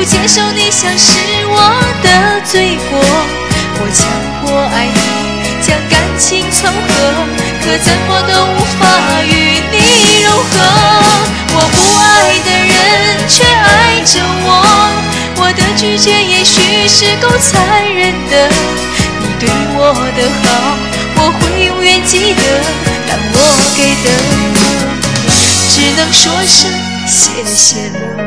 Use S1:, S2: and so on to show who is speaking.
S1: 接受你像是我的罪过，我强迫爱你将感情凑合，可怎么都无法与你融合。我不爱的人却爱着我的拒绝也许是够残忍的。你对我的好，我会永远记得，但我给的只能说声谢谢了。